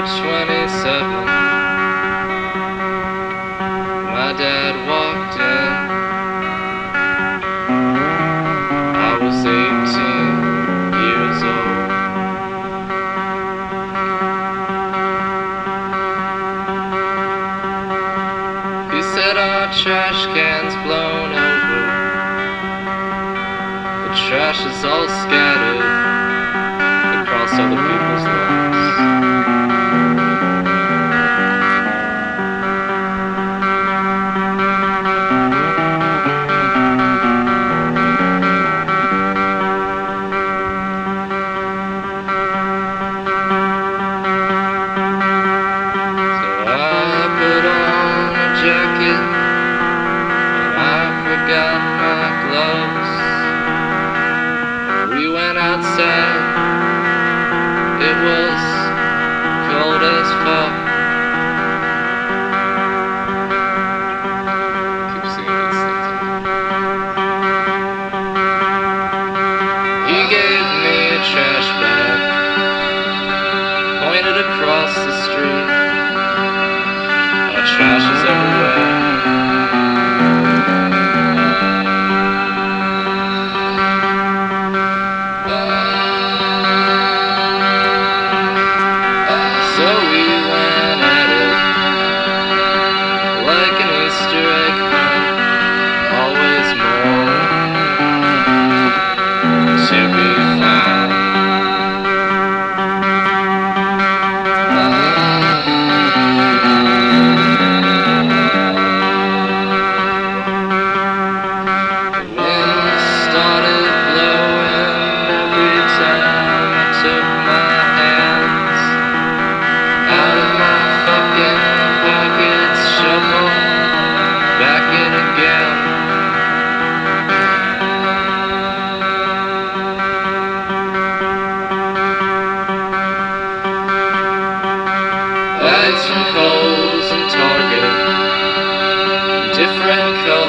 27. My dad walked in. I was 18 years old. He said our trash can's blown over. The trash is all scattered across other people's lawns. Jacket, and I forgot my gloves. We went outside. It was cold as fuck. Keep singing these things. He gave me a trash bag, pointed across the street. Our trash is everywhere. So we went at it like an Easter egg hunt. Always more to be found. The wind started blowing every time I took my hands out of my fucking pockets, shuffle back in again. Lights from Kohl's and Target, different colors.